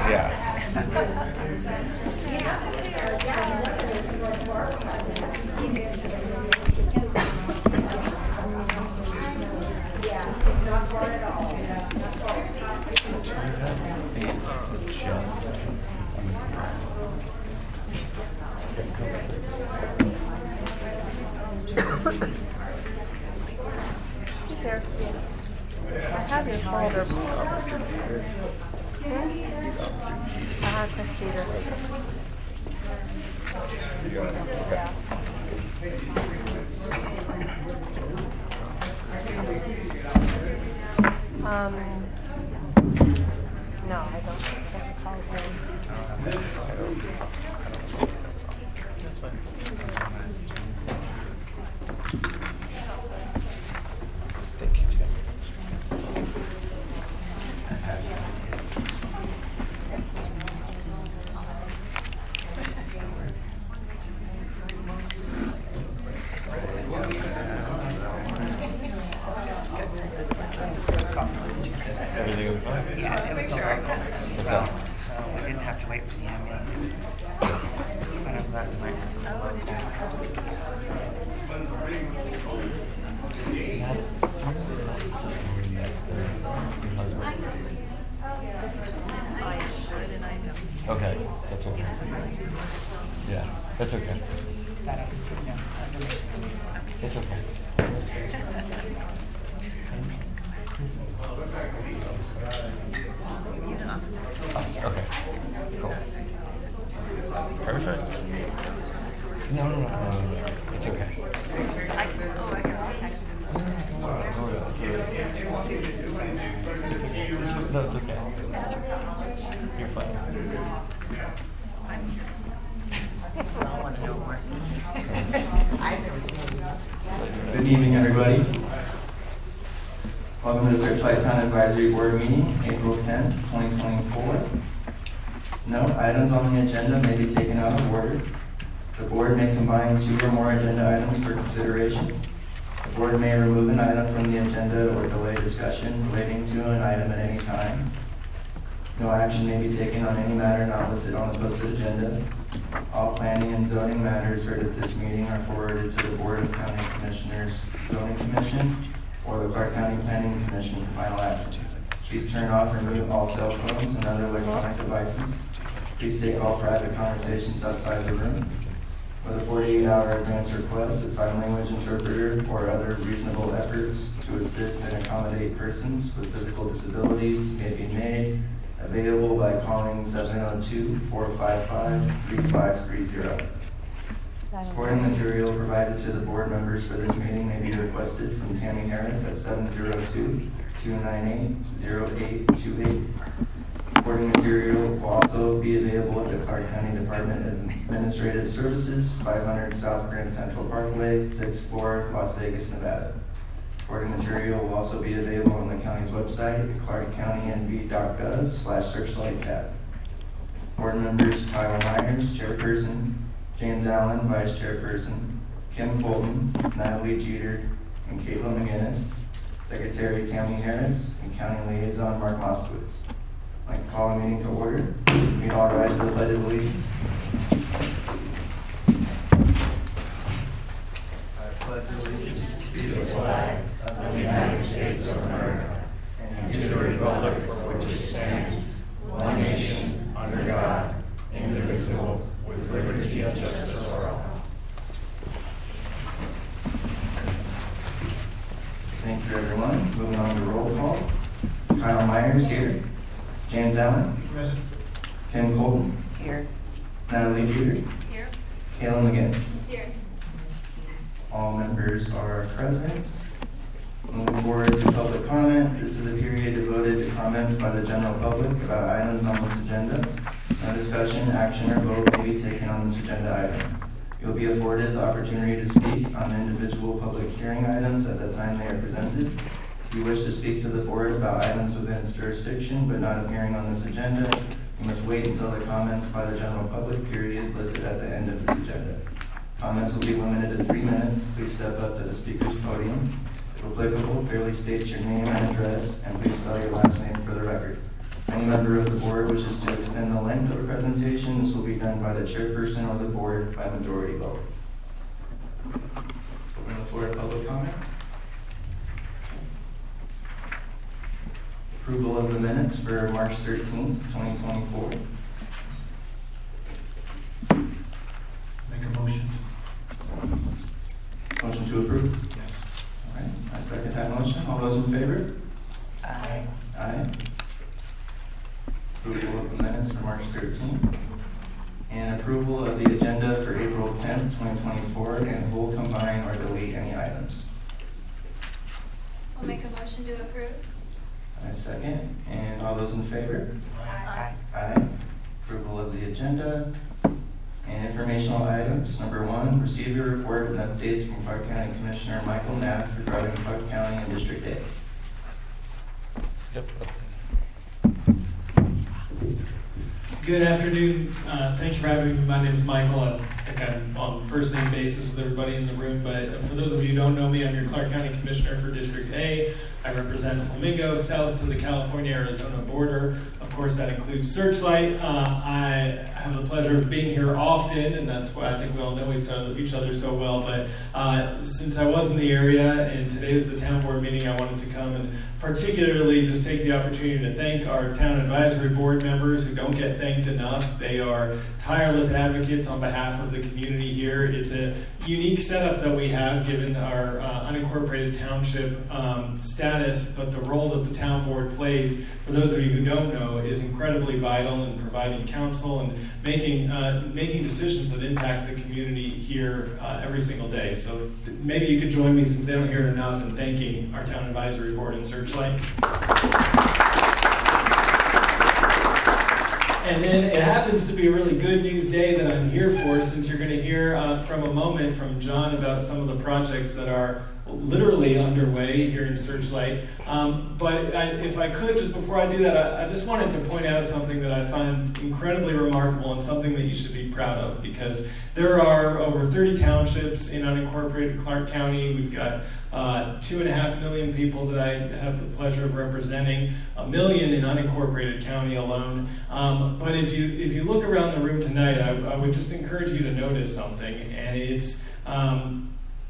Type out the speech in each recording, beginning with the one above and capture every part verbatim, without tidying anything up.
yeah. There. I have your folder. Ah, Chris Jeter. Yeah. Um, no, I don't can't recall his name. That's fine. Thank you, Tim. Everything was fine? Yeah, it was all right. Okay. Well, so I didn't have to wait for the ambulance. But I'm glad we went. I should, and I just. Okay, that's okay. Yeah, that's okay. That I can, no, I don't know. It's okay. He's an officer. Officer, okay. Cool. Perfect. No, no, no, no, no, no. It's okay. I can, oh, I can text him. No, it's okay. You're fine. I'm here. I want to know more. I've never seen it. Good evening, everybody. Welcome to the Searchlight Town Advisory Board meeting, April tenth, twenty twenty-four. No items on the agenda may be taken out of order. The board may combine two or more agenda items for consideration. The board may remove an item from the agenda or delay discussion relating to an item at any time. No action may be taken on any matter not listed on the posted agenda. All planning and zoning matters heard at this meeting are forwarded to the Board of County Commissioners Zoning Commission or the Clark County Planning Commission for final action. Please turn off or mute all cell phones and other electronic devices. Please take all private conversations outside the room. With a forty-eight hour advance request, a sign language interpreter or other reasonable efforts to assist and accommodate persons with physical disabilities may be made available by calling seven oh two, four five five, three five three zero. Supporting material provided to the board members for this meeting may be requested from Tammy Harris at seven oh two, two nine eight, oh eight two eight. Supporting material will also be available at the Clark County Department of Administrative Services, five hundred South Grand Central Parkway, sixth floor, Las Vegas, Nevada. Supporting material will also be available on the county's website, clark county n v dot gov slash searchlight tab. Board members Kyle Myers, Chairperson, James Allen, Vice Chairperson, Kim Fulton, Natalie Jeter, and Caitlin McGinnis, Secretary Tammy Harris, and County Liaison Mark Moskowitz. I'd like to call the meeting to order. We all rise to the Pledge of Allegiance. I pledge allegiance to the flag of the United States of America and to the republic for which it stands, one nation, under God, indivisible, with liberty and justice for all. Thank you, everyone. Moving on to roll call. Kyle Myers here. James Allen. Present. Kim Colton. Here. Natalie Jeter. Here. Caitlin McGinnis. Here. All members are present. Moving forward to public comment. This is a period devoted to comments by the general public about items on this agenda. No discussion, action, or vote may be taken on this agenda item. You'll be afforded the opportunity to speak on individual public hearing items at the time they are presented. If you wish to speak to the board about items within its jurisdiction but not appearing on this agenda, you must wait until the comments by the general public period listed at the end of this agenda. Comments will be limited to three minutes. Please step up to the speaker's podium. If applicable, clearly state your name and address, and please spell your last name for the record. Any member of the board wishes to extend the length of a presentation, this will be done by the chairperson or the board by majority vote. Open the floor to public comment. Approval of the minutes for March thirteenth, twenty twenty-four. Make a motion. Motion to approve. Yes. All right, I second that motion. All those in favor? Aye. Aye. Approval of the minutes for March thirteenth. And approval of the agenda for April tenth, twenty twenty-four, and we'll combine or delete any items. I'll make a motion to approve. I second. And all those in favor? Aye. Aye. Approval of the agenda. And informational items. Number one, receive your report and updates from Clark County Commissioner Michael Knapp regarding Clark County and District A. Yep. Good afternoon. Uh, thank you for having me. My name is Michael. I think I'm on first name basis with everybody in the room, but for those of you who don't know me, I'm your Clark County Commissioner for District A. I represent Flamingo, south to the California-Arizona border. Of course, that includes Searchlight. Uh, I have the pleasure of being here often, and that's why I think we all know each other so well. But uh, since I was in the area, and today is the town board meeting, I wanted to come and particularly just take the opportunity to thank our town advisory board members who don't get thanked enough. They are tireless advocates on behalf of the community here. It's a unique setup that we have given our uh, unincorporated township um, status, but the role that the town board plays, for those of you who don't know, is incredibly vital in providing counsel and making uh, making decisions that impact the community here uh, every single day. So maybe you could join me, since they don't hear it enough, in thanking our town advisory board and Searchlight. And then it happens to be a really good news day that I'm here for, since you're going to hear uh, from a moment from John about some of the projects that are literally underway here in Searchlight. Um, but I, if I could, just before I do that, I, I just wanted to point out something that I find incredibly remarkable and something that you should be proud of, because there are over thirty townships in unincorporated Clark County. We've got uh, two and a half million people that I have the pleasure of representing, a million in unincorporated county alone. Um, but if you if you look around the room tonight, I, I would just encourage you to notice something, and it's um,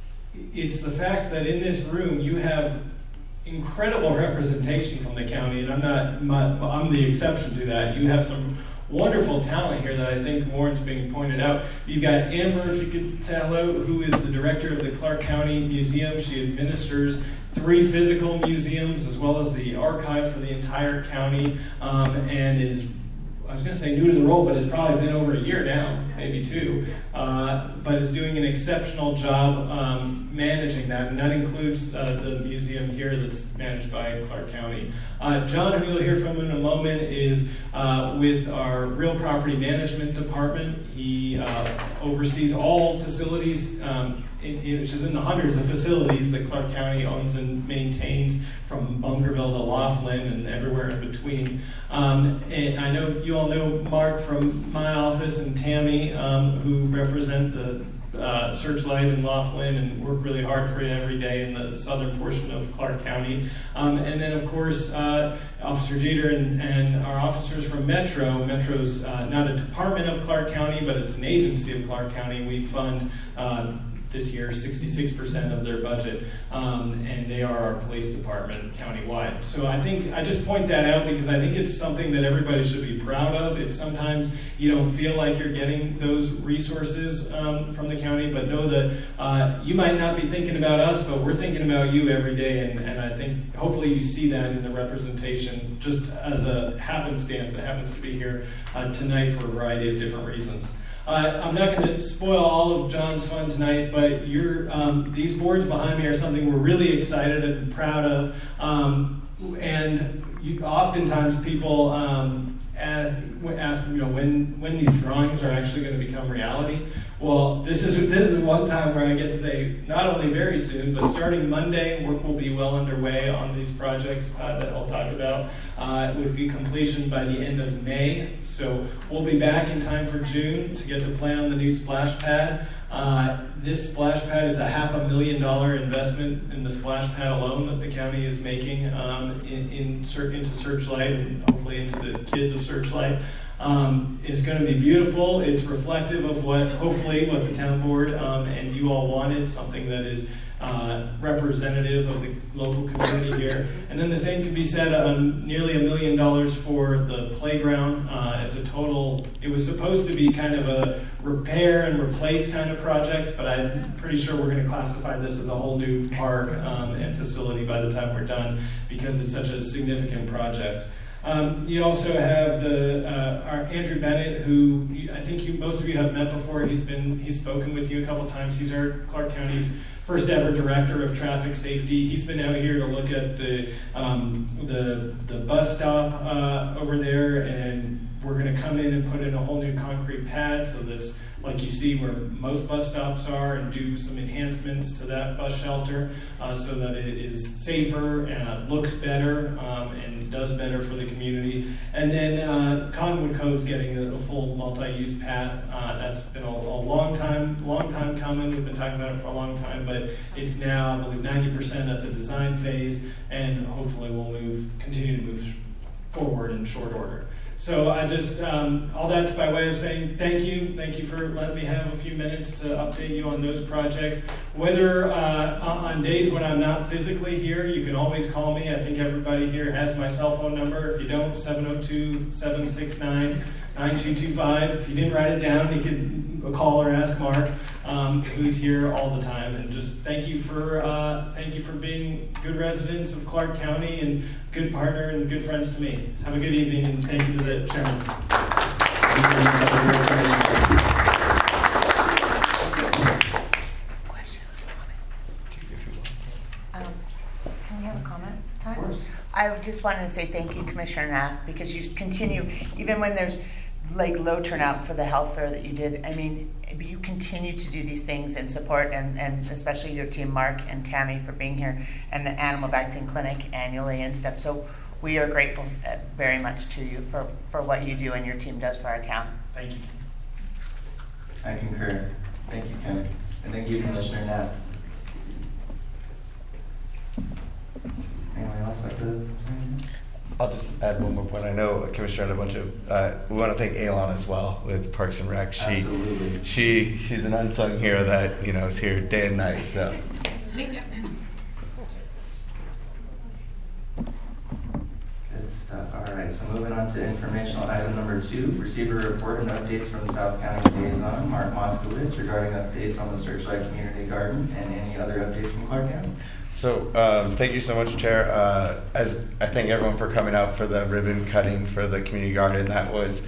it's the fact that in this room you have incredible representation from the county, and I'm not, not I'm the exception to that. You have some wonderful talent here that I think warrants being pointed out. You've got Amber, if you could tell her, who is the director of the Clark County Museum. She administers three physical museums as well as the archive for the entire county, um, and is, I was going to say new to the role, but it's probably been over a year now, maybe two, uh, but is doing an exceptional job um, managing that, and that includes uh, the museum here that's managed by Clark County. Uh, John, who you'll hear from in a moment, is uh, with our real property management department. He uh, oversees all facilities, um, in, in, which is in the hundreds of facilities that Clark County owns and maintains, from Bunkerville to Laughlin and everywhere in between. Um, and I know you all know Mark from my office and Tammy, um, who represent the uh, Searchlight in Laughlin and work really hard for you every day in the southern portion of Clark County. Um, and then, of course, uh, Officer Jeter and, and our officers from Metro. Metro's uh, not a department of Clark County, but it's an agency of Clark County. We fund uh, this year sixty-six percent of their budget, um, and they are our police department countywide. So I think I just point that out because I think it's something that everybody should be proud of. It's sometimes you don't feel like you're getting those resources um, from the county, but know that uh, you might not be thinking about us, but we're thinking about you every day, and, and I think hopefully you see that in the representation, just as a happenstance that happens to be here uh, tonight for a variety of different reasons. Uh, I'm not going to spoil all of John's fun tonight, but you're, um, these boards behind me are something we're really excited and proud of. Um, and you, oftentimes people um, ask, ask, you know, when when these drawings are actually going to become reality. Well, this is this is one time where I get to say not only very soon, but starting Monday, work will be well underway on these projects uh, that I'll talk about, uh, with the completion by the end of May. So we'll be back in time for June to get to play on the new splash pad. Uh, this splash pad, it's a half a million dollar investment in the splash pad alone that the county is making um, in, in Sur- into Searchlight and hopefully into the kids of Searchlight. Um, it's going to be beautiful. It's reflective of what, hopefully, what the town board um, and you all wanted, something that is uh, representative of the local community here. And then the same can be said on nearly a million dollars for the playground. Uh, it's a total, it was supposed to be kind of a repair and replace kind of project, but I'm pretty sure we're going to classify this as a whole new park um, and facility by the time we're done because it's such a significant project. Um, you also have the uh, our Andrew Bennett, who you, I think you, most of you have met before. He's been he's spoken with you a couple times. He's our Clark County's first ever director of traffic safety. He's been out here to look at the um, the the bus stop uh, over there, and we're going to come in and put in a whole new concrete pad so that's like you see where most bus stops are, and do some enhancements to that bus shelter uh, so that it is safer and looks better um, and does better for the community. And then uh, Cottonwood Cove's getting a, a full multi-use path. Uh, that's been a, a long time, long time coming. We've been talking about it for a long time, but it's now, I believe, ninety percent at the design phase, and hopefully we'll move, continue to move forward in short order. So I just, um, all that's by way of saying thank you. Thank you for letting me have a few minutes to update you on those projects. Whether uh, on days when I'm not physically here, you can always call me. I think everybody here has my cell phone number. If you don't, seven oh two, seven six nine, nine two two five. If you didn't write it down, you can call or ask Mark, um, who's here all the time. And just thank you for uh, thank you for being good residents of Clark County and good partner and good friends to me. Have a good evening, and thank you to the chairman. Um, Can we have a comment time? Of course. I just wanted to say thank you, Commissioner Nath, because you continue, even when there's like low turnout for the health fair that you did, I mean, you continue to do these things and support, and, and especially your team, Mark and Tammy, for being here, and the animal vaccine clinic annually and stuff. So we are grateful uh, very much to you for, for what you do and your team does for our town. Thank you. I concur. Thank you, Kim. And thank you, Commissioner Knapp. Anyone else like to say anything? I'll just add one more point. I know Commissioner had a bunch of, uh, we want to thank Alon as well with Parks and Rec. She, Absolutely. She, she's an unsung hero that, you know, is here day and night, so. Good stuff. All right, so moving on to informational item number two, receive a report and updates from the South County Liaison, Mark Moskowitz, regarding updates on the Searchlight Community Garden and any other updates from Clark County. So um, thank you so much, Chair. Uh, as I thank everyone for coming out for the ribbon cutting for the community garden. That was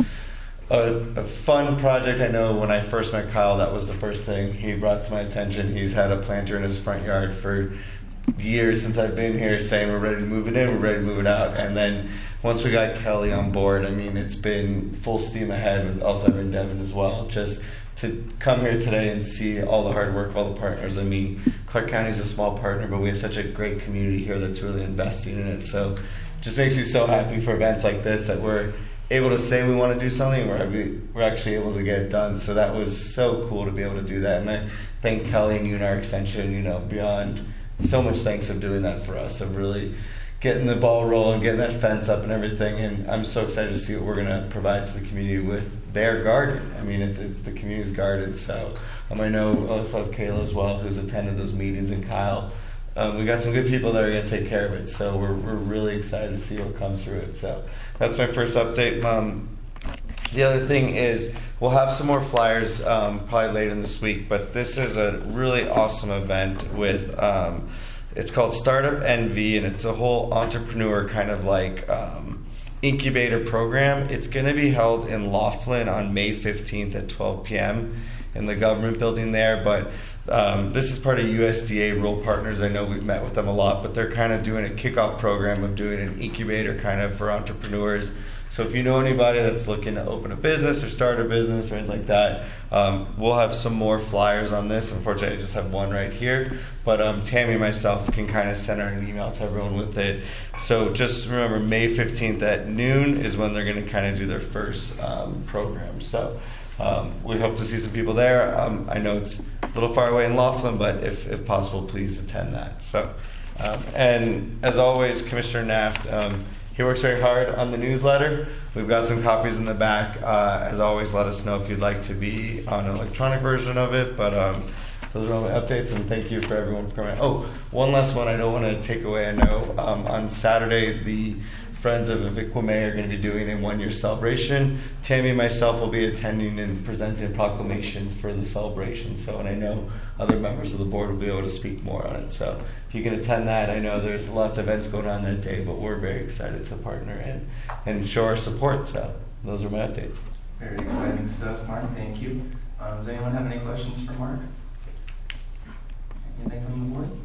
a, a fun project. I know when I first met Kyle, that was the first thing he brought to my attention. He's had a planter in his front yard for years since I've been here, saying we're ready to move it in, we're ready to move it out. And then once we got Kelly on board, I mean, it's been full steam ahead with Elzevir and Devin as well. Just to come here today and see all the hard work of all the partners. I mean, Clark County is a small partner, but we have such a great community here that's really investing in it. So it just makes me so happy for events like this that we're able to say we want to do something, we're, we're actually able to get it done. So that was so cool to be able to do that. And I thank Kelly and you and our extension, you know, beyond so much thanks of doing that for us, of really getting the ball rolling, getting that fence up and everything. And I'm so excited to see what we're going to provide to the community with their garden. I mean, it's, it's the community's garden. So um, I know I also have Kayla as well, who's attended those meetings, and Kyle. Um, we got some good people that are going to take care of it. So we're, we're really excited to see what comes through it. So that's my first update. Um, the other thing is we'll have some more flyers um, probably later in this week, but this is a really awesome event with, um, it's called Startup N V, and it's a whole entrepreneur kind of like um, incubator program. It's going to be held in Laughlin on May fifteenth at twelve p.m. in the government building there, but um, this is part of U S D A Rural Partners. I know we've met with them a lot, but they're kind of doing a kickoff program of doing an incubator kind of for entrepreneurs. So if you know anybody that's looking to open a business or start a business or anything like that, um, we'll have some more flyers on this. Unfortunately, I just have one right here. But um, Tammy and myself can kind of send out an email to everyone with it. So just remember, May fifteenth at noon is when they're going to kind of do their first um, program. So um, we hope to see some people there. Um, I know it's little far away in Laughlin, but if, if possible, please attend that. So, um, and as always, Commissioner Naft, um, he works very hard on the newsletter. We've got some copies in the back. Uh, as always, let us know if you'd like to be on an electronic version of it. But um, those are all my updates, and thank you for everyone for coming. Oh, one last one I don't want to take away. I know um, on Saturday, the Friends of Equime are going to be doing a one-year celebration. Tammy and myself will be attending and presenting a proclamation for the celebration. So, and I know other members of the board will be able to speak more on it. So if you can attend that, I know there's lots of events going on that day, but we're very excited to partner and, and show our support. So those are my updates. Very exciting stuff, Mark. Thank you. Um, does anyone have any questions for Mark? Anything from the board?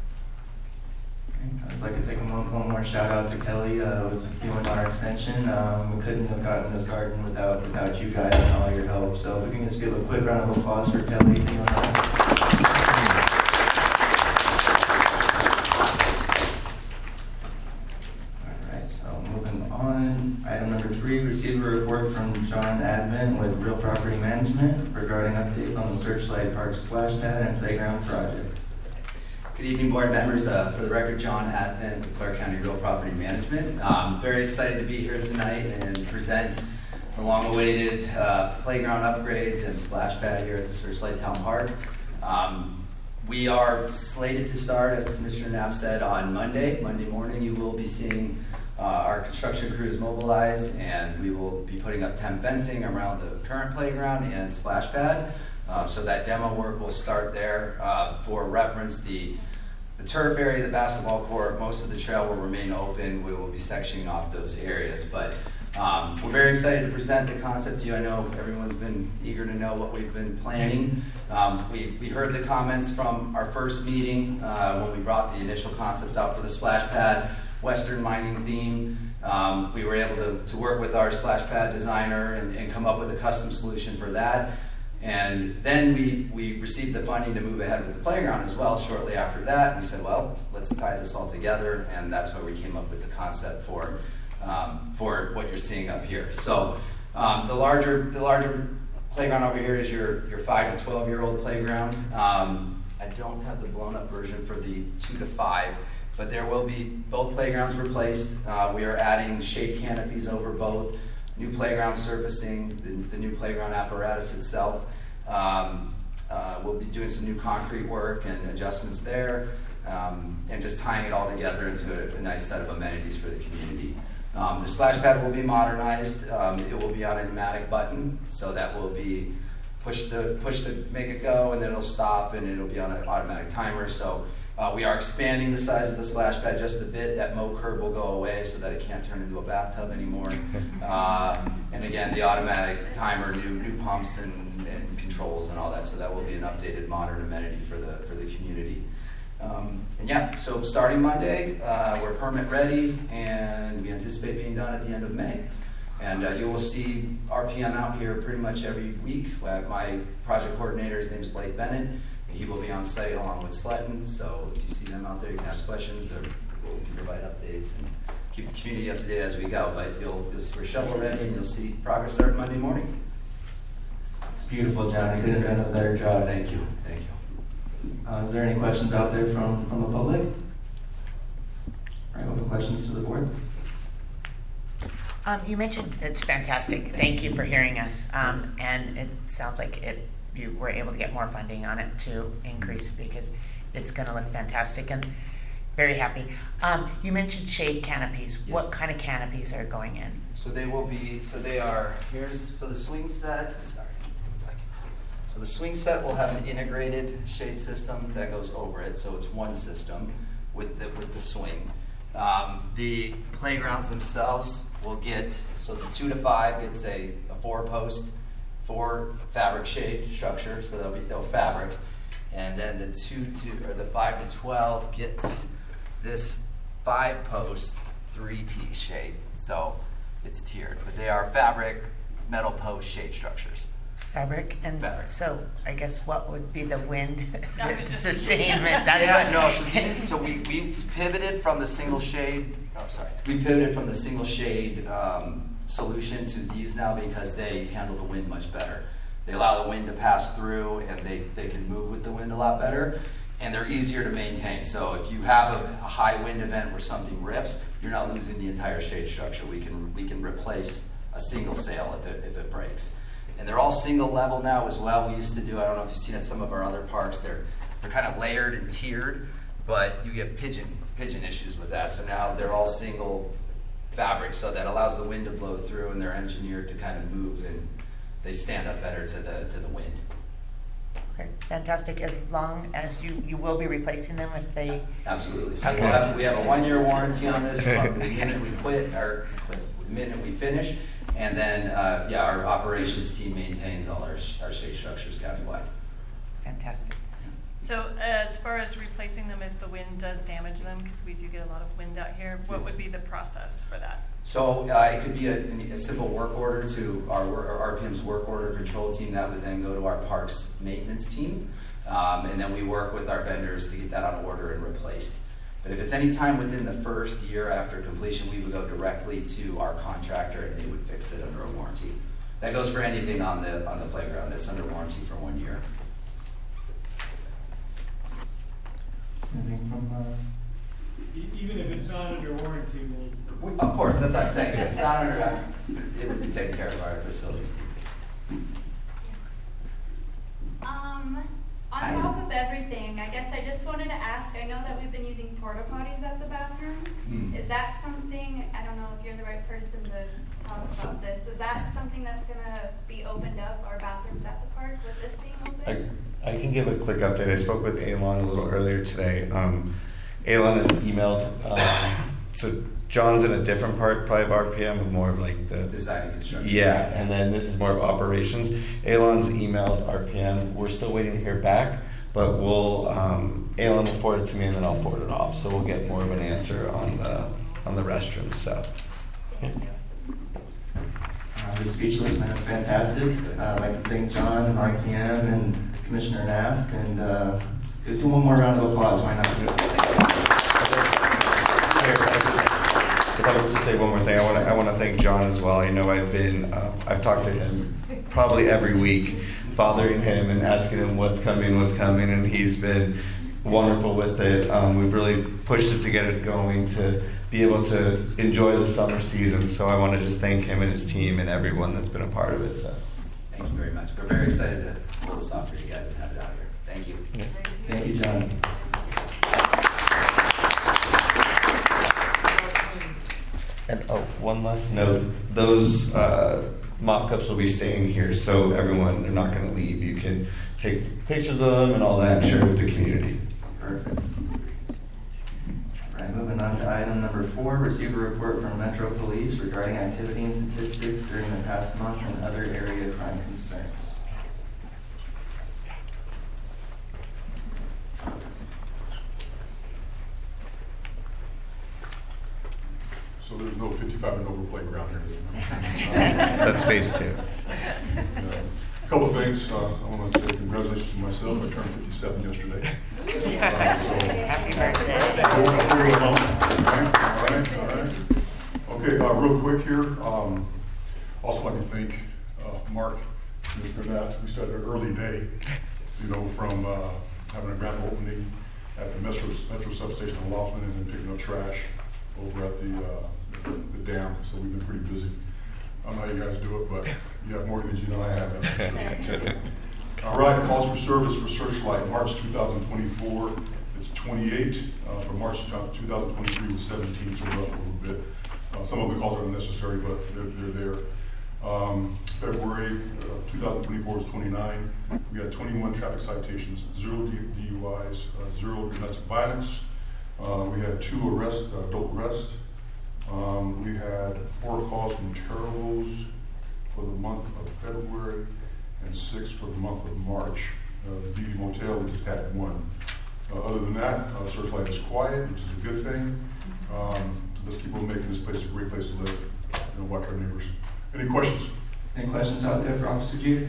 I'd just like to take a moment, one more shout out to Kelly uh, with doing our extension. Um, we couldn't have gotten this garden without without you guys and all your help. So if we can just give a quick round of applause for Kelly doing that. All right, so moving on. Item number three, receive a report from John Admin with Real Property Management regarding updates on the Searchlight Park splash pad and playground projects. Good evening, board members. Uh, for the record, John Advent with Clark County Real Property Management. Um, very excited to be here tonight and present the long-awaited uh, playground upgrades and splash pad here at the Searchlight Town Park. Um, we are slated to start, as Commissioner Knapp said, on Monday. Monday morning, you will be seeing uh, our construction crews mobilize, and we will be putting up temp fencing around the current playground and splash pad. Uh, so that demo work will start there. Uh, for reference, the The turf area, the basketball court, most of the trail will remain open. We will be sectioning off those areas. But um, we're very excited to present the concept to you. I know everyone's been eager to know what we've been planning. Um, we, we heard the comments from our first meeting uh, when we brought the initial concepts out for the splash pad, Western mining theme. Um, we were able to, to work with our splash pad designer and, and come up with a custom solution for that. And then we, we received the funding to move ahead with the playground as well shortly after that. We said, well, let's tie this all together, and that's where we came up with the concept for, um, for what you're seeing up here. So um, the larger the larger playground over here is your, your five to twelve year old playground. Um, I don't have the blown up version for the two to five, but there will be both playgrounds replaced. Uh, we are adding shade canopies over both. New playground surfacing, the, the new playground apparatus itself. Um, uh, we'll be doing some new concrete work and adjustments there, um, and just tying it all together into a, a nice set of amenities for the community. Um, the splash pad will be modernized. Um, it will be on a pneumatic button, so that will be push the push to make it go, and then it'll stop, and it'll be on an automatic timer. So. Uh, we are expanding the size of the splash pad just a bit. That mow curb will go away so that it can't turn into a bathtub anymore. Uh, and again, the automatic timer, new new pumps and, and controls and all that. So that will be an updated modern amenity for the for the community. Um, and yeah, so starting Monday, uh, we're permit ready, and we anticipate being done at the end of May. And uh, you will see R P M out here pretty much every week. My project coordinator, his name is Blake Bennett. He will be on site along with Sletton, so if you see them out there, you can ask questions, or we'll provide updates and keep the community up to date as we go. But you'll, you'll see we're shovel ready, and you'll see progress start Monday morning. It's beautiful, John. I couldn't have done a better job. Thank you. Thank you. Uh, is there any questions out there from, from the public? All right, open questions to the board. Um, you mentioned it's fantastic. Thank you for hearing us. Um, and it sounds like it. You were able to get more funding on it to increase, because it's going to look fantastic, and very happy. Um, you mentioned shade canopies. Yes. What kind of canopies are going in? So they will be, so they are, here's, so the swing set, sorry, so the swing set will have an integrated shade system that goes over it, so it's one system with the, with the swing. Um, the playgrounds themselves will get, so the two to five gets a, a four post, four fabric shade structure, so they'll be they'll fabric, and then the two to or the five to twelve gets this five post three piece shade. So it's tiered, but they are fabric metal post shade structures. Fabric and Fabric. So I guess what would be the wind I was just- sustainment? That's yeah, what, no. So these, so we we pivoted from the single shade. Oh, sorry. We pivoted from the single shade um, solution to these now because they handle the wind much better. They allow the wind to pass through, and they, they can move with the wind a lot better, and they're easier to maintain. So if you have a, a high wind event where something rips, you're not losing the entire shade structure. We can we can replace a single sail if it if it breaks. And they're all single level now as well. We used to do, I don't know if you've seen at some of our other parks, they're they're kind of layered and tiered, but you get pigeon pigeon issues with that. So now they're all single fabric, so that allows the wind to blow through, and they're engineered to kind of move, and they stand up better to the to the wind. Okay, fantastic. As long as you, you will be replacing them if they... Absolutely. So Okay. we'll have, we have a one-year warranty on this from the minute we quit, or the minute we finish, and then, uh, yeah, our operations team maintains all our, our shade structures countywide. Fantastic. So uh, as far as replacing them, if the wind does damage them, because we do get a lot of wind out here, what would be the process for that? So uh, it could be a, a simple work order to our, our R P M's work order control team that would then go to our parks maintenance team, um, and then we work with our vendors to get that on order and replaced. But if it's any time within the first year after completion, we would go directly to our contractor and they would fix it under a warranty. That goes for anything on the on the playground. It's under warranty for one year. Anything from, uh, E- Even if it's not under warranty, we'll. We- Of course, that's what I'm saying. If it's not under, it would be taken care of by our facilities team. Um, on Hi. top of everything, I guess I just wanted to ask, I know that we've been using porta potties at the bathroom. Hmm. Is that something, I don't know if you're the right person to talk about this, is that something that's gonna be opened up, our bathrooms at the park, with this being open? I, I can give a quick update. I spoke with Alon a little earlier today. Um, Alon has emailed, um, so John's in a different part, probably of R P M, more of like the Design and construction. Yeah, and then this is more of operations. Alon's emailed R P M. We're still waiting to hear back, but we'll um, Alon will forward it to me, and then I'll forward it off. So we'll get more of an answer on the on the restrooms. So. Yeah. Uh, We're speechless, man. It's fantastic. Uh, I'd like to thank John and R P M and Commissioner Naft, and uh, do one more round of applause. Why not? If I could just say one more thing, I want to I want to thank John as well. I know I've been uh, I've talked to him probably every week, bothering him and asking him what's coming, what's coming, and he's been wonderful with it. Um, we've really pushed it to get it going to be able to enjoy the summer season. So I want to just thank him and his team and everyone that's been a part of it. So. Thank you very much. We're very excited to pull this off for you guys and have it out here. Thank you. Yeah. Thank you, John. And oh, one last note: those uh, mock-ups will be staying here, so everyone, they're not going to leave. You can take pictures of them and all that, and share with the community. Perfect. All right, moving on to item number four, receive a report from Metro Police regarding activity and statistics during the past month and other area crime concerns. So there's no fifty-five and over playground here. That's phase two. A couple of things. Uh, I want to say congratulations to myself. I turned fifty-seven yesterday. Uh, so, Happy birthday. all right, all right, all right. Okay, uh, real quick here. Um, also like to thank uh, Mark, Mister Naft. We started an early day, you know, from uh, having a grand opening at the Metro, Metro substation in Laughlin and then picking up trash over at the, uh, the, the dam. So we've been pretty busy. I don't know how you guys do it, but you have more energy than I have, that's for sure. All right, calls for service for Searchlight, March two thousand twenty-four. It's twenty-eight. Uh, for March two thousand twenty-three was seventeen, so we're up a little bit. Uh, some of the calls are unnecessary, but they're, they're there. Um, February uh, two thousand twenty-four was twenty-nine. We had twenty-one traffic citations, zero D U Is, uh, zero domestic violence. Uh, we had two arrests, uh, adult arrests. Um, we had four calls from terribles for the month of February and six for the month of March. Uh, the D D Motel, we just had one. Uh, other than that, uh, Searchlight is quiet, which is a good thing. Um, let's keep on making this place a great place to live and watch our neighbors. Any questions? Any questions out there for Officer Jeter?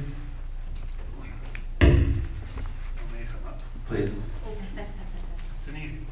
Please. It's an easy.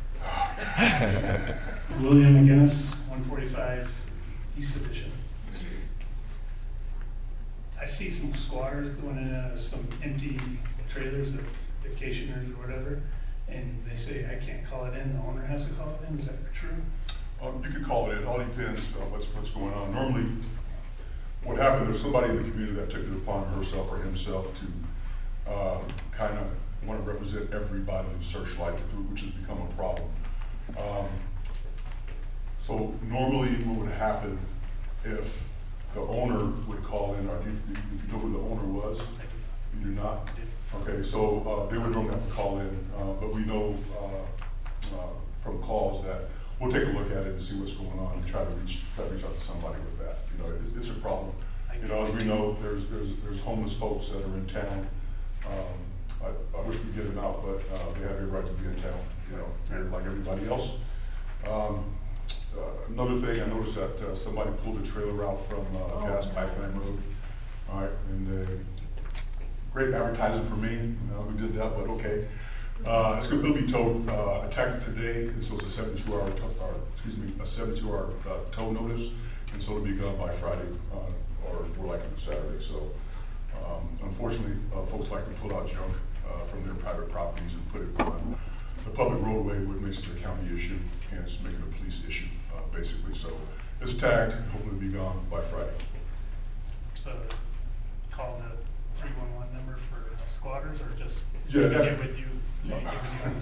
William McGinnis, one forty-five East Edition. I see some squatters going in and out of some empty trailers, or vacationers or whatever, and they say, I can't call it in, the owner has to call it in, is that true? Um, you can call it in, all depends on what's, what's going on. Normally, what happened, there's somebody in the community that took it upon herself or himself to uh, kind of want to represent everybody in Searchlight, which has become a problem. Um, so normally what would happen if the owner would call in, or if you, if you know who the owner was? You do not? Okay, so uh, they would normally have to call in, uh, but we know uh, uh, from calls that we'll take a look at it and see what's going on and try to reach try to reach out to somebody with that. You know, it's, it's a problem. You know, as we know, there's there's there's homeless folks that are in town. Um, I, I wish we'd get them out, but uh, they have every right to be in town. You know, they're like everybody else. Um, uh, another thing, I noticed that uh, somebody pulled a trailer out from uh, past Pipeline Road. All right, and uh, great advertising for me. Uh, who did that? But okay. Uh, it's going to be towed, uh, attacked today, and so it's a seventy-two hour, to- or, excuse me, a seventy-two hour uh, tow notice, and so it'll be gone by Friday, uh, or more likely Saturday. So, um, unfortunately, uh, folks like to pull out junk uh, from their private properties and put it on the public roadway, which makes it a county issue, and it's making it a police issue, uh, basically. So, it's tagged, hopefully it'll be gone by Friday. So call the three one one number for squatters, or just Yeah, get that's- with you? I don't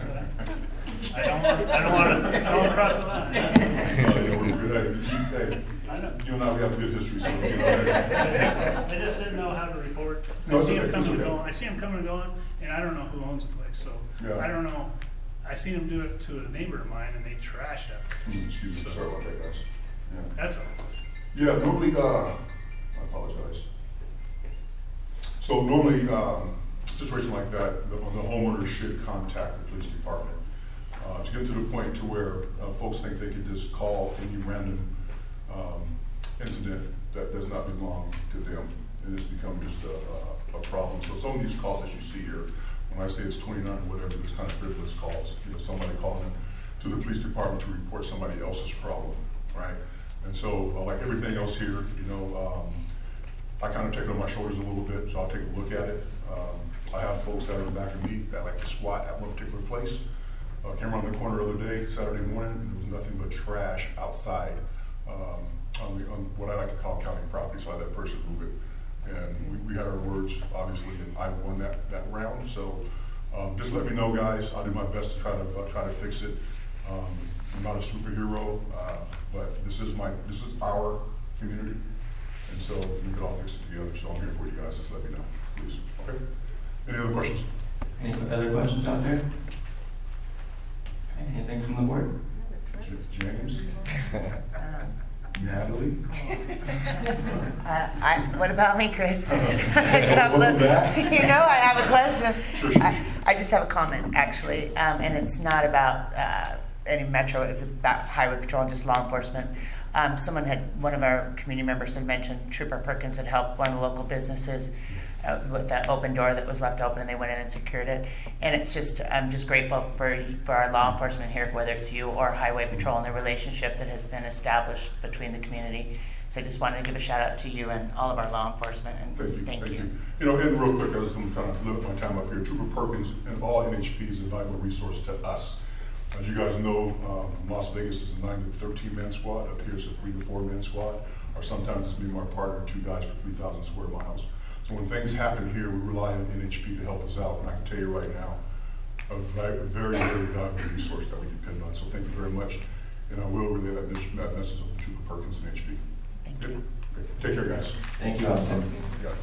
want, I don't want to, I don't want to cross the line. Uh, you know, we're good. Hey, hey, I know. you and I, we have a good history, so, you know, hey. I just didn't know how to report. I No, it's see him okay, it's coming and okay. going, I see him coming and going, and I don't know who owns the place, so Yeah. I don't know. I seen him do it to a neighbor of mine, and they trashed that. Mm, Excuse me, So- sorry about that, guys. Yeah. That's all. Yeah, normally, uh, I apologize. So normally, um, situation like that, the, the homeowner should contact the police department. Uh, to get to the point to where, uh, folks think they can just call any random, um, incident that does not belong to them, and it's become just a, a, a problem. So some of these calls that you see here, when I say it's twenty-nine or whatever, it's kind of frivolous calls. You know, somebody calling to the police department to report somebody else's problem, right? And so, uh, like everything else here, you know, um, I kind of take it on my shoulders a little bit, so I'll take a look at it. Um, I have folks that are in the back of me that like to squat at one particular place. Uh, came around the corner the other day, Saturday morning, and there was nothing but trash outside um, on, the, on what I like to call county property, so I let that person move it. And we, we had our words, obviously, and I won that, that round. So um, just let me know, guys. I'll do my best to try to uh, try to fix it. Um, I'm not a superhero, uh, but this is my this is our community, and so we can all fix it together. So I'm here for you guys. Just let me know, please. Okay. Any other questions? Any other questions out there? Okay, anything from the board? J- James, Um, Natalie. Uh, I, what about me, Chris? I just have a Welcome little- back. You know, I have a question. Sure, sure, I, sure. I just have a comment, actually, um, and it's not about uh, any metro. It's about highway patrol and just law enforcement. Um, someone had, one of our community members had mentioned Trooper Perkins had helped one of the local businesses uh, with that open door that was left open, and they went in and secured it. And it's just, I'm just grateful for for our law enforcement here, whether it's you or highway patrol, and the relationship that has been established between the community. So I just wanted to give a shout out to you and all of our law enforcement, and Thank you, thank, thank you. you. You know, and real quick, I just want to kind of limit my time up here. Trooper Perkins and all N H P is a valuable resource to us. As you guys know, um, Las Vegas is a nine to thirteen man squad. Up here it's a three to four man squad, or sometimes it's me and my partner, two guys for three thousand square miles. So when things happen here, we rely on N H P to help us out. And I can tell you right now, a very, very, very valuable resource that we depend on. So thank you very much, and I will relay that message, that message of the Trooper Perkins and N H P. Thank Good. you. Okay. Take care, guys. Thank you, Austin. You got it.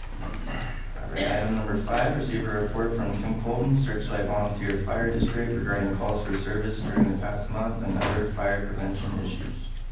All right, item number five, receive a report from Kim Colton, Searchlight Volunteer Fire District regarding calls for service during the past month and other fire prevention issues.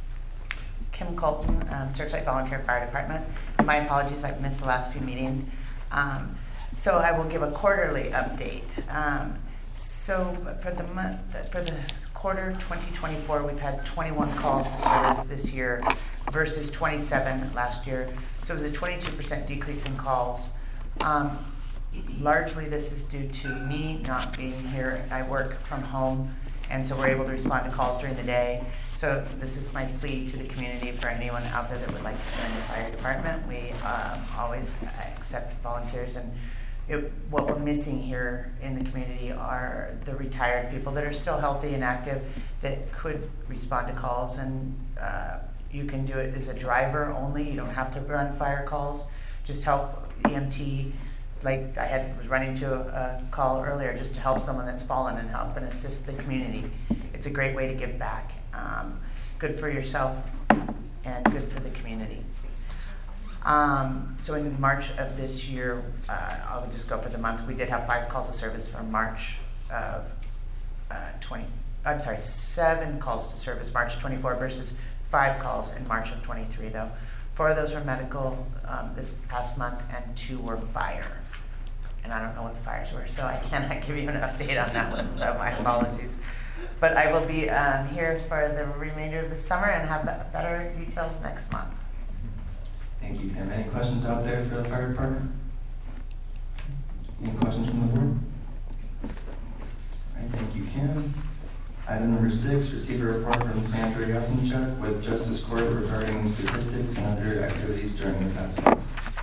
Kim Colton, um, Searchlight Volunteer Fire Department. My apologies, I've missed the last few meetings. Um, so I will give a quarterly update. Um, so for the month, for the quarter twenty twenty-four, we've had twenty-one calls to service this year versus twenty-seven last year. So it was a twenty-two percent decrease in calls. Um, largely this is due to me not being here. I work from home, and so we're able to respond to calls during the day. So this is my plea to the community for anyone out there that would like to join the fire department. We um, always accept volunteers, and it, what we're missing here in the community are the retired people that are still healthy and active that could respond to calls. And uh, you can do it as a driver only. You don't have to run fire calls. Just help E M T. Like I had was running to a, a call earlier just to help someone that's fallen and help and assist the community. It's a great way to give back. Um, good for yourself and good for the community. Um, so in March of this year, uh, I'll just go for the month, we did have five calls of service for March of uh, twenty, I'm sorry, seven calls to service March twenty-four versus five calls in March of twenty-three though. Four of those were medical um, this past month and two were fire. And I don't know what the fires were, so I cannot give you an update on that one, so my apologies. But I will be um, here for the remainder of the summer and have better details next month. Thank you, Kim. Any questions out there for the fire department? Any questions from the board? All right, thank you, Kim. Item number six, receive a report from Sandra Yasinchuk with Justice Court regarding statistics and other activities during the past month.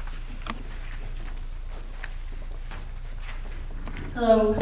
Hello.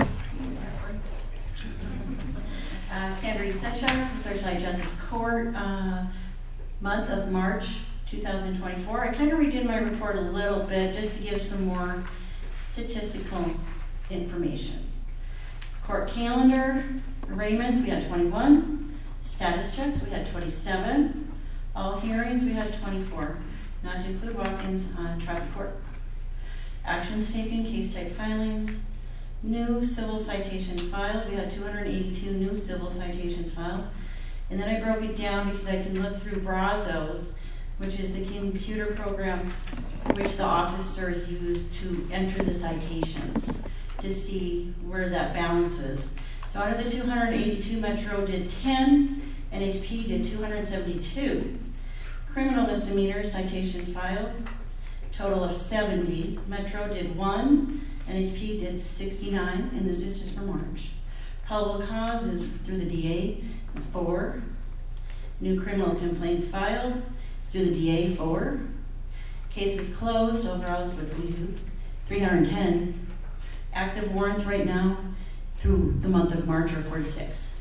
Uh, Sandra Yasinchuk from Searchlight Justice Court, uh, month of March two thousand twenty-four. I kind of redid my report a little bit just to give some more statistical information. Court calendar, arraignments, we had twenty-one. Status checks, we had twenty-seven. All hearings, we had twenty-four, not to include walk-ins on traffic court. Actions taken, case type filings. New civil citations filed, we had two hundred eighty-two new civil citations filed. And then I broke it down because I can look through Brazos, which is the computer program which the officers use to enter the citations to see where that balance was. So out of the two hundred eighty-two, Metro did ten, N H P did two hundred seventy-two. Criminal misdemeanor citations filed, total of seventy. Metro did one, N H P did sixty-nine, and this is just for March. Probable cause is through the D A, four. New criminal complaints filed, through the D A, four. Cases closed, overall is what we do, three hundred ten. Active warrants right now through the month of March are forty-six.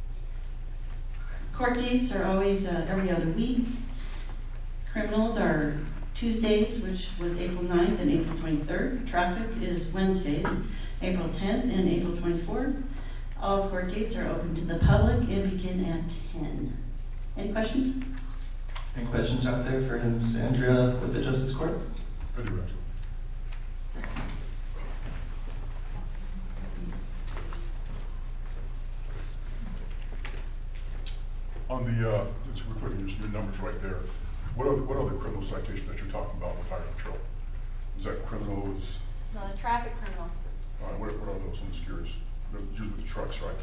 Court dates are always uh, every other week. Criminals are Tuesdays, which was April ninth and April twenty-third. Traffic is Wednesdays, April tenth and April twenty-fourth. All court dates are open to the public and begin at ten. Any questions? Any questions out there for Sandra with the Justice Court? I do, actually. On the, uh, it's, we're putting your, your numbers right there. What are, what are the criminal citations that you're talking about with Highway Patrol? Is that criminals? No, the traffic criminal. All right, what, what are those? I'm just curious. They're usually the trucks, right?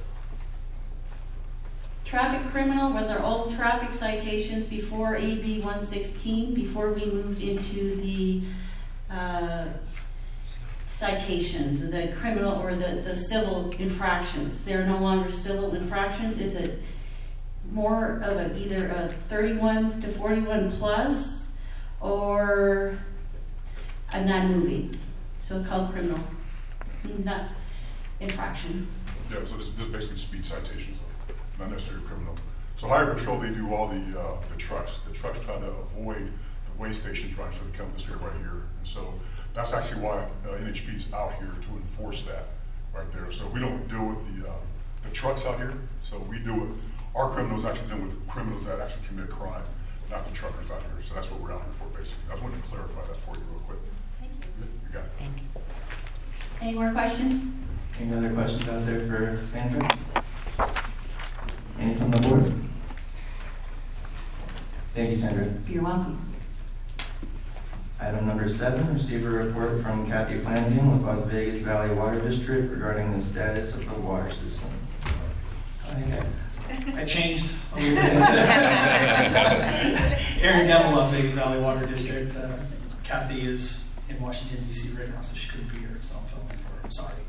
Traffic criminal was our old traffic citations before A B one sixteen, before we moved into the uh, citations, the criminal or the, the civil infractions. They're no longer civil infractions. Is it more of a, either a thirty-one to forty-one plus or a non-moving? So it's called criminal, not infraction. Yeah, so it's just basically speed citations, though, not necessarily criminal. So Highway Patrol, they do all the uh, the trucks. The trucks try to avoid the way stations running, so they come this way right here. And so that's actually why uh, N H P is out here to enforce that right there. So we don't deal with the uh, the trucks out here. So we do it. Our criminals actually deal with criminals that actually commit crime, not the truckers out here. So that's what we're out here for, basically. I just wanted to clarify that for you real quick. Thank you. You got it. Thank you. Any more questions? Any other questions out there for Sandra? Any from the board? Thank you, Sandra. You're welcome. Item number seven, receive a report from Kathy Flanagan with Las Vegas Valley Water District regarding the status of the water system. Go ahead. I changed a little bit. Aaron Gamble, Las Vegas Valley Water District. Uh, Kathy is in Washington, D C right now, so she couldn't be here, so I'm filming for her. Sorry.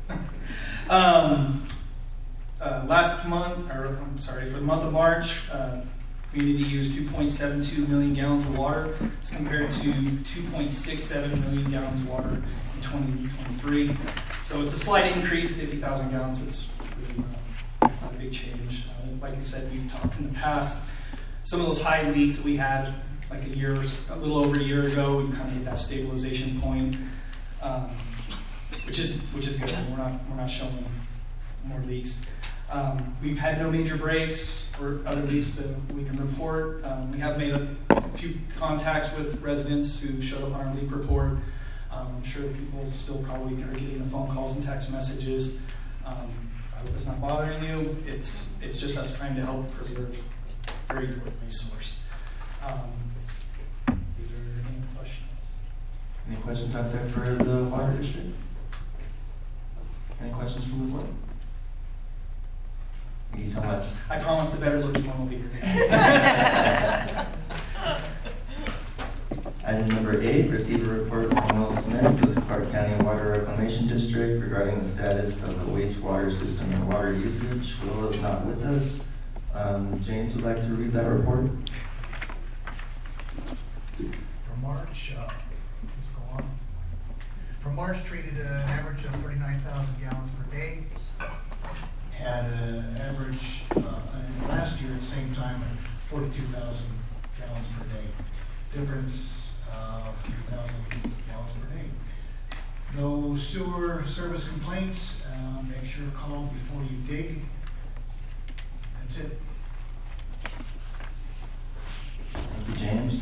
um, uh, last month, or I'm sorry, for the month of March, uh, community used two point seven two million gallons of water as compared to two point six seven million gallons of water in twenty twenty-three. So it's a slight increase, fifty thousand gallons. It's really uh, not a big change. Uh, like I said, we've talked in the past, some of those high leaks that we had like a year, a little over a year ago, we've kind of hit that stabilization point, um, which is which is good. We're not we're not showing more leaks. Um, we've had no major breaks or other leaks that we can report. Um, we have made a, a few contacts with residents who showed up on our leak report. Um, I'm sure people still probably are getting the phone calls and text messages. Um, I hope it's not bothering you. It's it's just us trying to help preserve a very important resource. Um, is there any questions? Any questions out there for the water district? Any questions from the board? Thank you so much. I promise the better looking one will be here. Item number eight, receive a report from Will Smith with Clark County Water Reclamation District regarding the status of the wastewater system and water usage. Will is not with us. Um, James would like to read that report. For March, uh, let's go on. For March, treated an average of thirty-nine thousand gallons per day. Had an average, uh, last year at the same time, at forty-two thousand gallons per day. Difference of uh, three thousand gallons per day. No sewer service complaints. Uh, make sure to call before you dig. That's it. Thank you, James.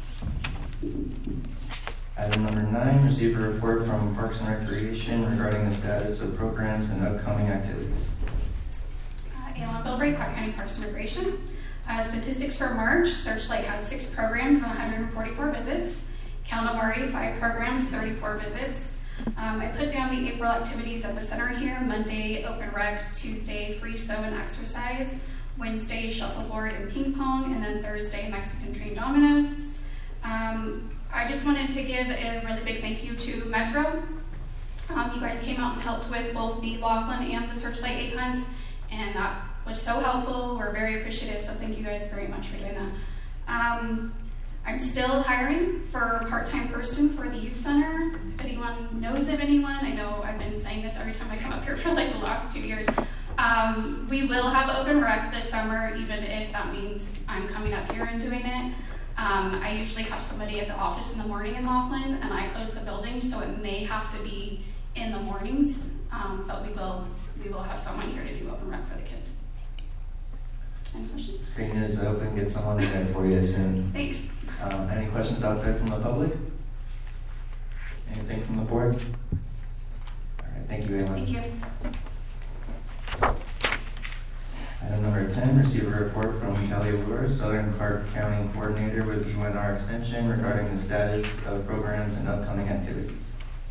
Item number nine, receive a report from Parks and Recreation regarding the status of programs and upcoming activities. Uh, Ayla Bilbray, Clark County Parks and Recreation. Uh, statistics for March, Searchlight had six programs and one hundred forty-four visits. Calnavari, five programs, thirty-four visits. Um, I put down the April activities at the center here. Monday, open rec. Tuesday, free sew and exercise. Wednesday, shuffleboard and ping pong. And then Thursday, Mexican train dominoes. Um, I just wanted to give a really big thank you to Metro. Um, you guys came out and helped with both the Laughlin and the Searchlight egg hunts, and that was so helpful. We're very appreciative, so thank you guys very much for doing that. Um, I'm still hiring for a part-time person for the youth center. If anyone knows of anyone, I know I've been saying this every time I come up here for like the last two years. Um, we will have open rec this summer, even if that means I'm coming up here and doing it. Um, I usually have somebody at the office in the morning in Laughlin, and I close the building, so it may have to be in the mornings, um, but we will we will have someone here to do open rec for the kids. Any questions? Screen is open. Get someone in there for you soon. Thanks. Um, any questions out there from the public? Anything from the board? All right. Thank you, Ayla. Thank you. Item number ten, receive a report from Kelly Ward, Southern Clark County Coordinator with U N R Extension regarding the status of programs and upcoming activities.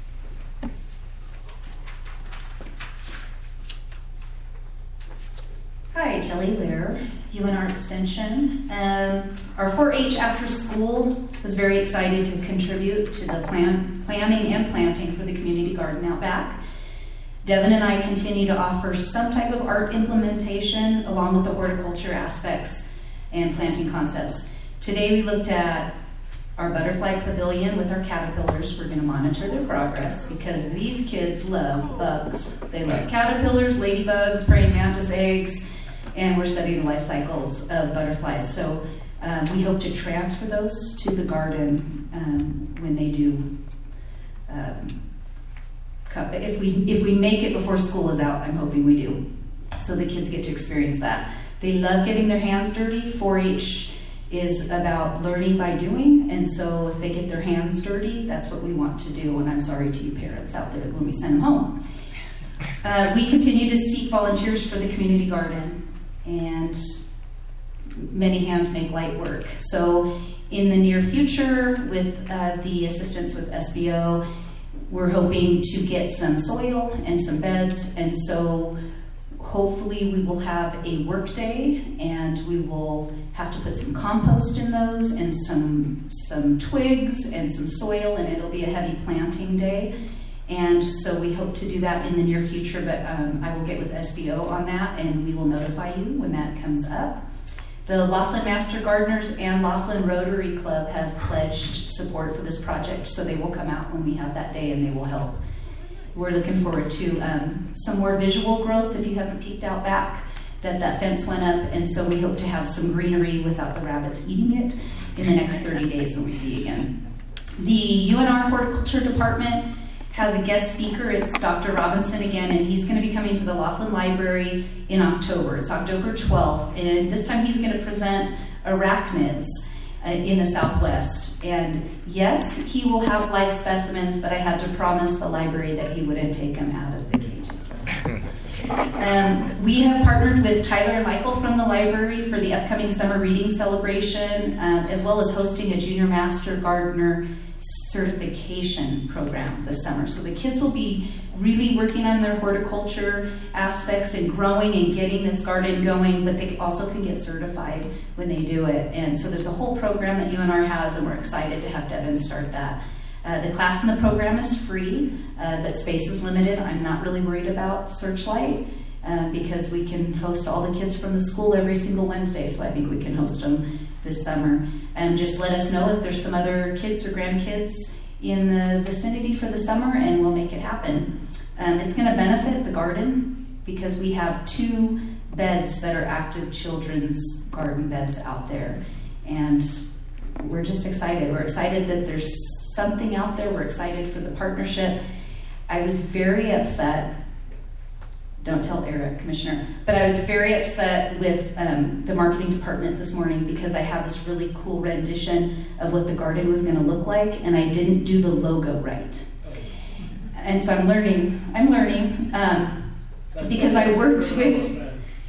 Hi, Kelly Lear, U N R Extension. Um, our four H after school was very excited to contribute to the plan, planning and planting for the community garden out back. Devin and I continue to offer some type of art implementation along with the horticulture aspects and planting concepts. Today we looked at our butterfly pavilion with our caterpillars. We're going to monitor their progress because these kids love bugs. They love caterpillars, ladybugs, praying mantis eggs, and we're studying the life cycles of butterflies. So um, we hope to transfer those to the garden um, when they do um, If we if we make it before school is out, I'm hoping we do. So the kids get to experience that. They love getting their hands dirty. four H is about learning by doing, and so if they get their hands dirty, that's what we want to do. And I'm sorry to you parents out there when we send them home. Uh, we continue to seek volunteers for the community garden, and many hands make light work. So in the near future, with uh, the assistance with S B O, we're hoping to get some soil and some beds, and so hopefully we will have a work day, and we will have to put some compost in those and some some twigs and some soil, and it'll be a heavy planting day. And so we hope to do that in the near future, but um, I will get with S B O on that, and we will notify you when that comes up. The Laughlin Master Gardeners and Laughlin Rotary Club have pledged support for this project, so they will come out when we have that day and they will help. We're looking forward to um, some more visual growth if you haven't peeked out back, that that fence went up, and so we hope to have some greenery without the rabbits eating it in the next thirty days when we see you again. The U N R Horticulture Department has a guest speaker. It's Doctor Robinson again, and he's going to be coming to the Laughlin Library in October. It's October twelfth, and this time he's going to present arachnids uh, in the Southwest. And yes, he will have live specimens, but I had to promise the library that he wouldn't take them out of the cages this time. Um, we have partnered with Tyler and Michael from the library for the upcoming summer reading celebration, uh, as well as hosting a Junior Master Gardener certification program this summer. So the kids will be really working on their horticulture aspects and growing and getting this garden going, but they also can get certified when they do it. And so there's a whole program that U N R has, and we're excited to have Devin start that. Uh, the class in the program is free, uh, but space is limited. I'm not really worried about Searchlight uh, because we can host all the kids from the school every single Wednesday, so I think we can host them this summer. And just let us know if there's some other kids or grandkids in the vicinity for the summer, and we'll make it happen. Um, it's going to benefit the garden because we have two beds that are active children's garden beds out there, and we're just excited. We're excited that there's something out there. We're excited for the partnership. I was very upset. Don't tell Eric, Commissioner, but I was very upset with um, the marketing department this morning because I had this really cool rendition of what the garden was going to look like, and I didn't do the logo right. And so I'm learning. I'm learning um, because I worked with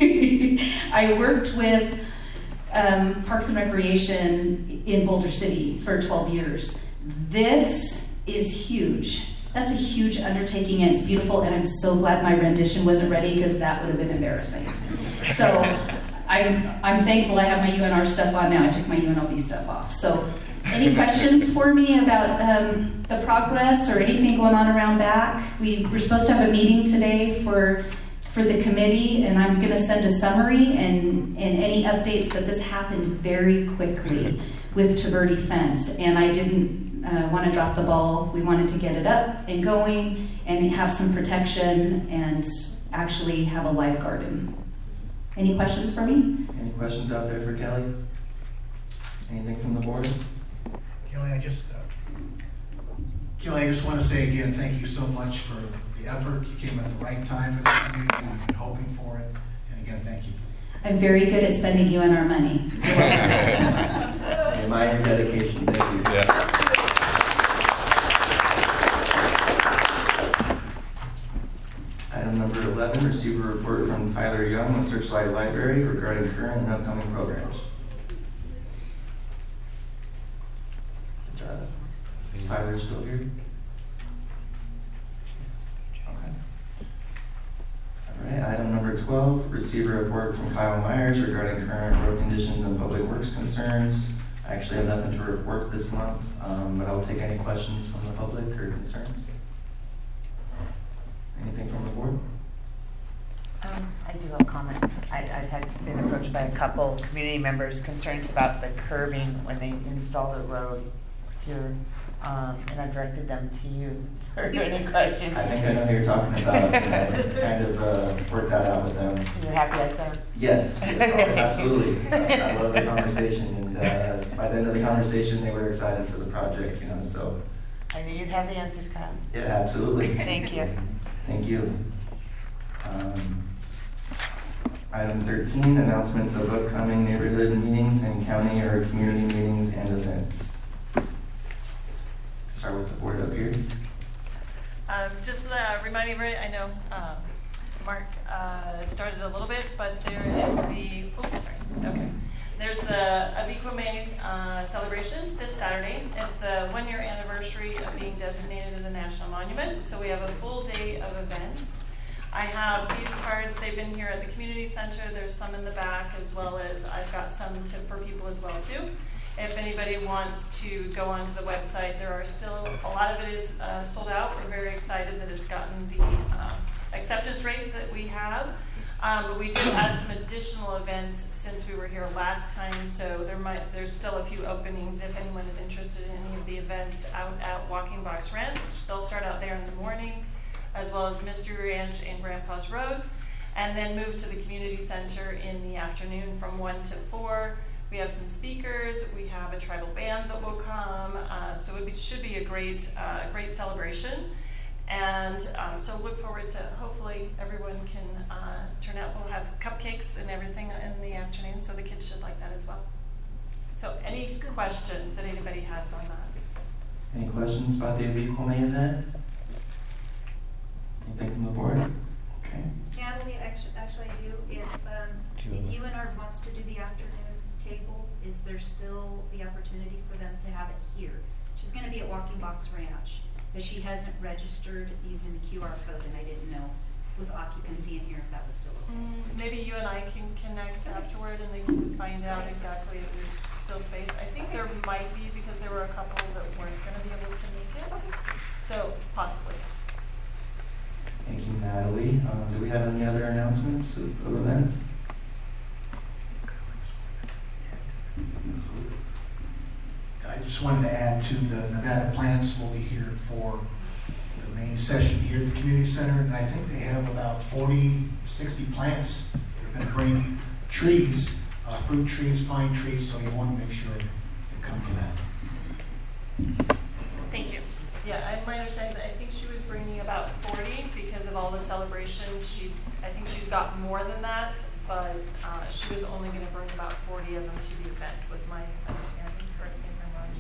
I worked with um, Parks and Recreation in Boulder City for twelve years. This is huge. That's a huge undertaking, and it's beautiful, and I'm so glad my rendition wasn't ready because that would have been embarrassing. So I'm, I'm thankful I have my U N R stuff on now. I took my U N L V stuff off. So any questions for me about um, the progress or anything going on around back? We were supposed to have a meeting today for for the committee, and I'm going to send a summary and, and any updates, but this happened very quickly with Taverdi Fence, and I didn't Uh, want to drop the ball. We wanted to get it up and going and have some protection and actually have a live garden. Any questions for me? Any questions out there for Kelly? Anything from the board? Kelly, I just, uh, Kelly, I just want to say again, thank you so much for the effort. You came at the right time for the community. We've been hoping for it. And again, thank you. I'm very good at spending U N R money. I admire your dedication. Thank you. Yeah. Item number eleven, receive a report from Tyler Young with Searchlight Library regarding current and upcoming programs. Uh, is Tyler still here? Okay. All right, item number twelve, receive a report from Kyle Myers regarding current road conditions and public works concerns. I actually have nothing to report this month, um, but I'll take any questions from the public or concerns. Anything from the board? Um, I do have a comment. I, I've had been approached by a couple community members concerns about the curbing when they install the road here, um, and I directed them to you for any questions. I think I know who you're talking about. And I kind of uh, worked that out with them. You're happy I said? Yes, yes, absolutely. I love the conversation, and uh, by the end of the conversation, they were excited for the project. You know, so. I knew you'd have the answers, Kyle. Yeah, absolutely. Thank you. Thank you. Um, item thirteen, announcements of upcoming neighborhood meetings and county or community meetings and events. Start with the board up here. Um, just uh, remind everybody, I know um, Mark uh, started a little bit, but there is the, oops, sorry, okay. There's the Abiquame uh, celebration this Saturday. It's the one-year anniversary of being designated as a national monument. So we have a full day of events. I have these cards. They've been here at the community center. There's some in the back, as well as I've got some to, for people as well too. If anybody wants to go onto the website, there are still, a lot of it is uh, sold out. We're very excited that it's gotten the uh, acceptance rate that we have. Um, but we do add some additional events since we were here last time, so there might, there's still a few openings if anyone is interested in any of the events out at Walking Box Ranch. They'll start out there in the morning, as well as Mystery Ranch and Grandpa's Road, and then move to the community center in the afternoon from one to four. We have some speakers, we have a tribal band that will come, uh, so it be, should be a great, uh, great celebration. And um, so look forward to, hopefully everyone can uh, turn out. We'll have cupcakes and everything in the afternoon, so the kids should like that as well. So any questions that anybody has on that? Any questions about the Equal May event? Anything from the board? Okay. Natalie, actually, actually I do. If, um, if U N R wants to do the afternoon table, is there still the opportunity for them to have it here? She's going to be at Walking Box Ranch, but she hasn't registered using the Q R code, and I didn't know with occupancy in here if that was still okay. Mm, maybe you and I can connect afterward and they can find out exactly if there's still space. I think there might be, because there were a couple that weren't going to be able to make it. So possibly. Thank you, Natalie. Um, do we have any other announcements of, of events? I just wanted to add to the Nevada Plants will be here for the main session here at the community center, and I think they have about forty, sixty plants. They're going to bring trees, uh, fruit trees, pine trees, so you want to make sure you come for that. Thank you. Yeah, I, my understanding is I think she was bringing about forty because of all the celebration. She, I think she's got more than that, but uh, she was only going to bring about forty of them to the event, was my understanding. Correct me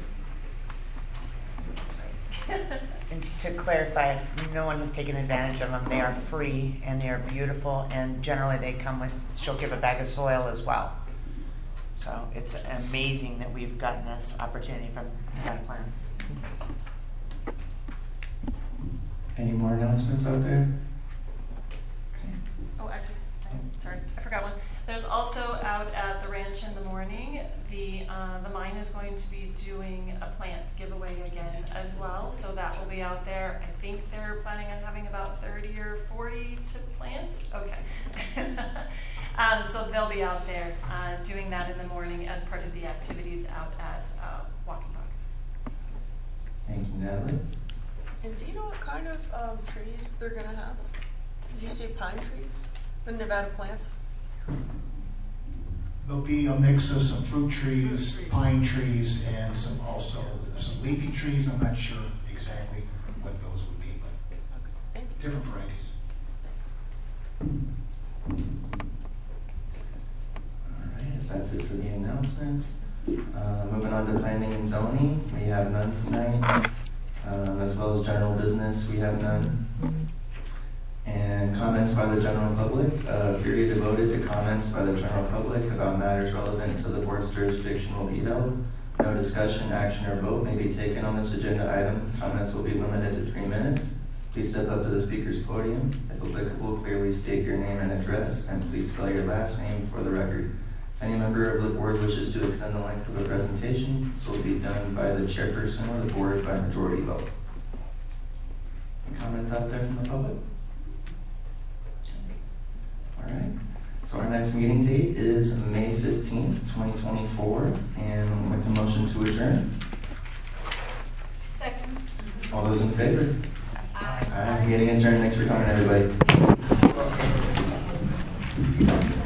if I'm wrong. That's right. And to clarify, if no one has taken advantage of them, they are free and they are beautiful, and generally they come with, she'll give a bag of soil as well. So it's amazing that we've gotten this opportunity from Nevada Plants. Any more announcements out there? Oh, actually, I'm sorry, I forgot one. There's also out at the ranch in the morning, the uh, the mine is going to be doing a plant giveaway again as well. So that will be out there. I think they're planning on having about thirty or forty to plants. Okay. um, so they'll be out there uh, doing that in the morning as part of the activities out at uh, Walking Box. Thank you, Natalie. And do you know what kind of um, trees they're going to have? Did you say pine trees? The Nevada Plants? There'll be a mix of some fruit trees, pine trees, and some also some leafy trees. I'm not sure exactly what those would be, but okay. different varieties. All right, if that's it for the announcements. Uh, moving on to planning and zoning, we have none tonight. Um, as well as general business, we have none. And comments by the general public, a period devoted to comments by the general public about matters relevant to the board's jurisdiction will be held. No discussion, action, or vote may be taken on this agenda item. Comments will be limited to three minutes. Please step up to the speaker's podium. If applicable, clearly state your name and address, and please spell your last name for the record. If any member of the board wishes to extend the length of the presentation, this will be done by the chairperson or the board by majority vote. Any comments out there from the public? All right. So our next meeting date is May fifteenth, twenty twenty-four, and I'll make the motion to adjourn. Second. All those in favor? Aye. Aye. Meeting adjourned. Thanks for coming, everybody.